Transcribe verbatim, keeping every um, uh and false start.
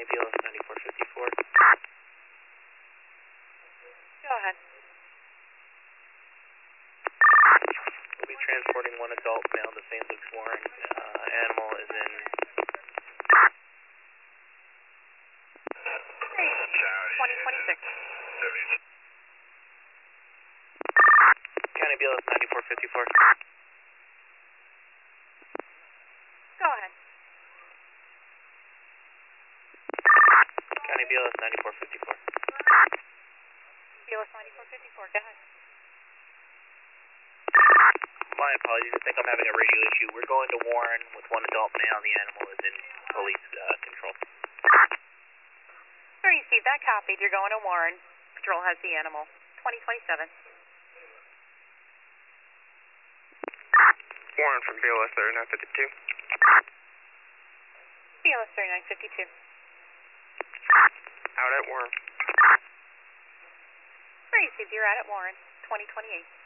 County B L S ninety-four fifty-four. Go ahead. We'll be transporting one adult male to Saint Luke's Warren. Uh, animal is in... twenty twenty-six. County B L S ninety-four fifty-four. Go ahead. County B L S ninety-four fifty-four. B L S ninety-four fifty-four, go ahead. My apologies, I think I'm having a radio issue. We're going to Warren with one adult male. The animal is in police uh, control. I received that copied. You're going to Warren. Patrol has the animal. twenty twenty-seven. Warren from B L S thirty-nine fifty-two. B L S thirty-nine fifty-two. Out at Warren. I received you're out at Warren. twenty twenty-eight.